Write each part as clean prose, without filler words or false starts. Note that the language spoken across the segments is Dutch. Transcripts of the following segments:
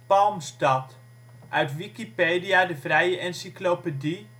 Palmstad, uit Wikipedia, de vrije encyclopedie.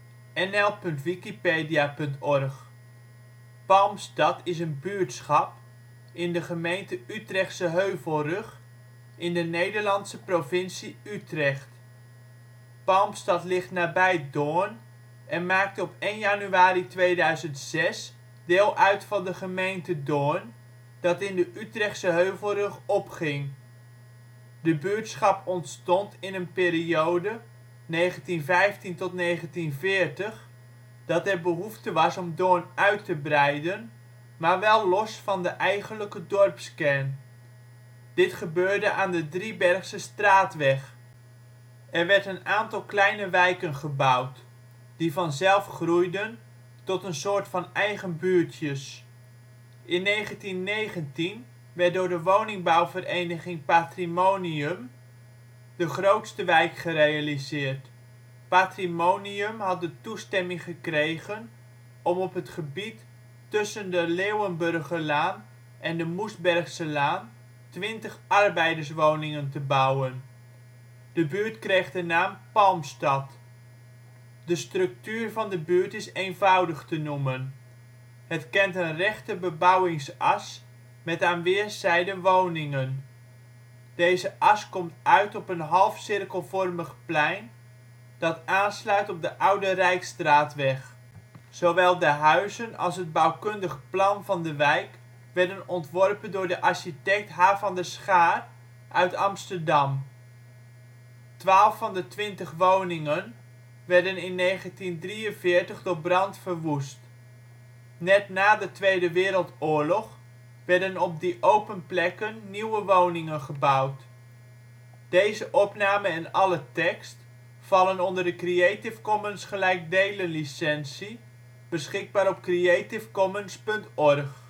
nl.wikipedia.org. Palmstad is een buurtschap in de gemeente Utrechtse Heuvelrug, in de Nederlandse provincie Utrecht. Palmstad ligt nabij Doorn en maakte op 1 januari 2006 deel uit van de gemeente Doorn, dat in de Utrechtse Heuvelrug opging. De buurtschap ontstond in een periode (1915 tot 1940) dat er behoefte was om Doorn uit te breiden, maar wel los van de eigenlijke dorpskern. Dit gebeurde aan de Driebergsestraatweg. Er werd een aantal kleine wijken gebouwd, die vanzelf groeiden tot een soort van eigen buurtjes. In 1919 werd door de woningbouwvereniging Patrimonium de grootste wijk gerealiseerd. Patrimonium had de toestemming gekregen om op het gebied tussen de Leeuwenburgerlaan en de Moersbergselaan 20 arbeiderswoningen te bouwen. De buurt kreeg de naam Palmstad. De structuur van de buurt is eenvoudig te noemen. Het kent een rechte bebouwingsas met aan weerszijden woningen. Deze as komt uit op een half-cirkelvormig plein dat aansluit op de Oude Rijksstraatweg. Zowel de huizen als het bouwkundig plan van de wijk werden ontworpen door de architect H. van der Schaar uit Amsterdam. 12 van de 20 woningen werden in 1943 door brand verwoest. Net na de Tweede Wereldoorlog werden op die open plekken nieuwe woningen gebouwd. Plaatsen in de gemeente Utrecht Dorpen: Bilthoven · De Haar · Majorstad · Valkenswaard · Nieuwe-Wetering Utrecht · Plaatsen in de provincie Nederland · Provincies · Gemeenten 52° 11 ' NB, 5° 38 ' OL Palmstad Buurtschap in Nederland Situering Provincie Utrecht Gemeente Utrecht Coördinaten 52° 11′ NB, 5° 38′ OL Portaal Nederland Beschikbaar op creativecommons.org